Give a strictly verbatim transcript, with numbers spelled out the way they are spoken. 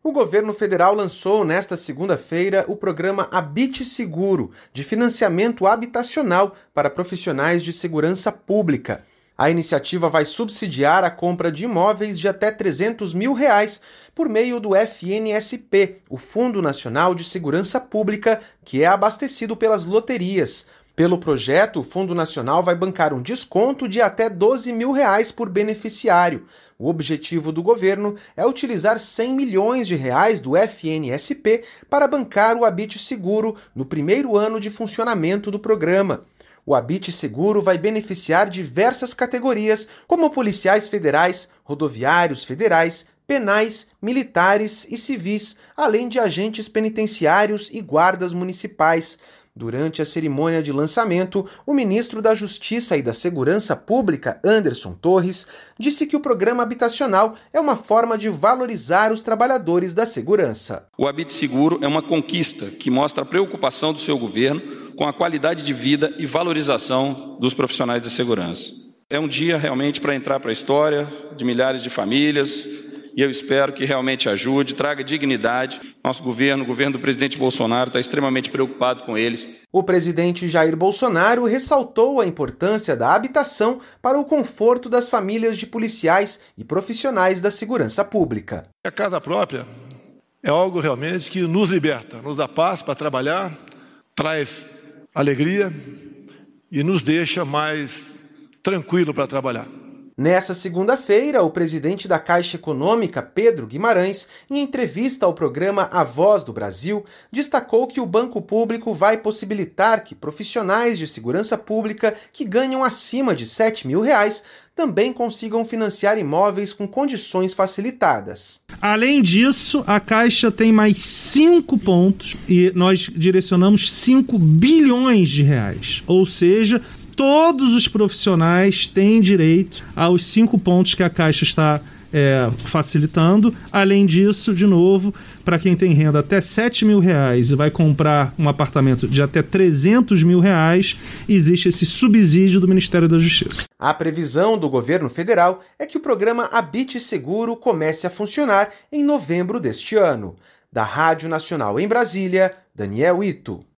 O governo federal lançou nesta segunda-feira o programa Habite Seguro, de financiamento habitacional para profissionais de segurança pública. A iniciativa vai subsidiar a compra de imóveis de até trezentos mil reais por meio do F N S P, o Fundo Nacional de Segurança Pública, que é abastecido pelas loterias. Pelo projeto, o Fundo Nacional vai bancar um desconto de até doze mil reais por beneficiário. O objetivo do governo é utilizar cem milhões de reais do F N S P para bancar o Habite Seguro no primeiro ano de funcionamento do programa. O Habite Seguro vai beneficiar diversas categorias, como policiais federais, rodoviários federais, penais, militares e civis, além de agentes penitenciários e guardas municipais. Durante a cerimônia de lançamento, o ministro da Justiça e da Segurança Pública, Anderson Torres, disse que o programa habitacional é uma forma de valorizar os trabalhadores da segurança. O Habite Seguro é uma conquista que mostra a preocupação do seu governo com a qualidade de vida e valorização dos profissionais de segurança. É um dia realmente para entrar para a história de milhares de famílias, e eu espero que realmente ajude, traga dignidade. Nosso governo, o governo do presidente Bolsonaro, está extremamente preocupado com eles. O presidente Jair Bolsonaro ressaltou a importância da habitação para o conforto das famílias de policiais e profissionais da segurança pública. A casa própria é algo realmente que nos liberta, nos dá paz para trabalhar, traz alegria e nos deixa mais tranquilo para trabalhar. Nessa segunda-feira, o presidente da Caixa Econômica, Pedro Guimarães, em entrevista ao programa A Voz do Brasil, destacou que o Banco Público vai possibilitar que profissionais de segurança pública que ganham acima de sete mil reais também consigam financiar imóveis com condições facilitadas. Além disso, a Caixa tem mais cinco pontos e nós direcionamos cinco bilhões de reais, ou seja, todos os profissionais têm direito aos cinco pontos que a Caixa está é, facilitando. Além disso, de novo, para quem tem renda até sete mil reais e vai comprar um apartamento de até trezentos mil reais, existe esse subsídio do Ministério da Justiça. A previsão do governo federal é que o programa Habite Seguro comece a funcionar em novembro deste ano. Da Rádio Nacional em Brasília, Daniel Ito.